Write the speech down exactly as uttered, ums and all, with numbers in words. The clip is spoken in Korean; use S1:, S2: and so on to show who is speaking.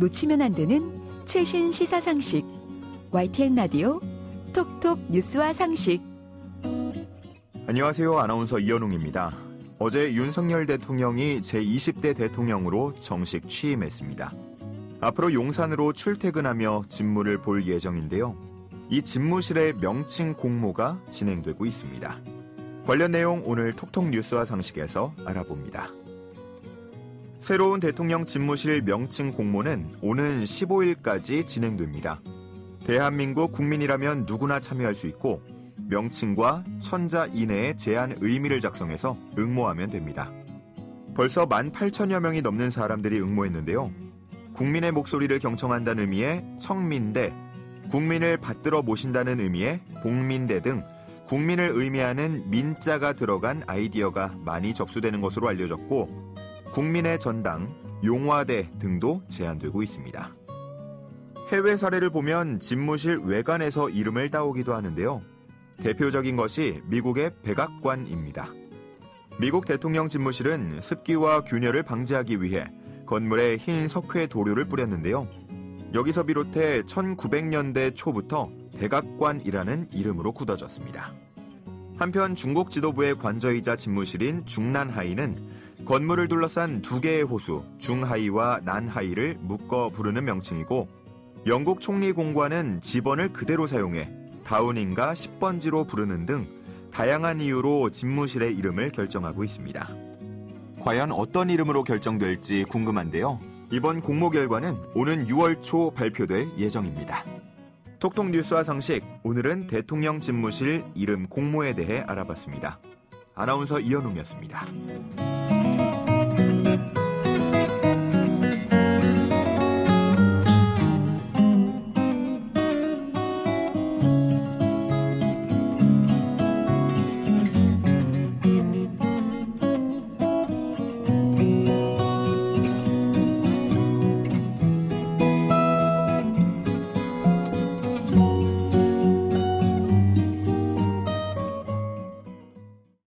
S1: 놓치면 안 되는 최신 시사 상식. 와이티엔 라디오 톡톡 뉴스와 상식.
S2: 안녕하세요. 아나운서 이현웅입니다. 어제 윤석열 대통령이 제이십 대 대통령으로 정식 취임했습니다. 앞으로 용산으로 출퇴근하며 집무를 볼 예정인데요. 이 집무실의 명칭 공모가 진행되고 있습니다. 관련 내용 오늘 톡톡 뉴스와 상식에서 알아봅니다. 새로운 대통령 집무실 명칭 공모는 오는 십오일까지 진행됩니다. 대한민국 국민이라면 누구나 참여할 수 있고 명칭과 천자 이내의 제안 의미를 작성해서 응모하면 됩니다. 벌써 만 팔천여 명이 넘는 사람들이 응모했는데요. 국민의 목소리를 경청한다는 의미의 청민대, 국민을 받들어 모신다는 의미의 복민대 등 국민을 의미하는 민자가 들어간 아이디어가 많이 접수되는 것으로 알려졌고 국민의 전당, 용화대 등도 제안되고 있습니다. 해외 사례를 보면 집무실 외관에서 이름을 따오기도 하는데요. 대표적인 것이 미국의 백악관입니다. 미국 대통령 집무실은 습기와 균열을 방지하기 위해 건물에 흰 석회 도료를 뿌렸는데요. 여기서 비롯해 천구백 년대 초부터 백악관이라는 이름으로 굳어졌습니다. 한편 중국 지도부의 관저이자 집무실인 중난하이는 건물을 둘러싼 두 개의 호수 중하이와 난하이를 묶어 부르는 명칭이고 영국 총리 공관은 집원을 그대로 사용해 다우닝과 십번지로 부르는 등 다양한 이유로 집무실의 이름을 결정하고 있습니다. 과연 어떤 이름으로 결정될지 궁금한데요. 이번 공모 결과는 오는 유월 초 발표될 예정입니다. 톡톡 뉴스와 상식, 오늘은 대통령 집무실 이름 공모에 대해 알아봤습니다. 아나운서 이현웅이었습니다.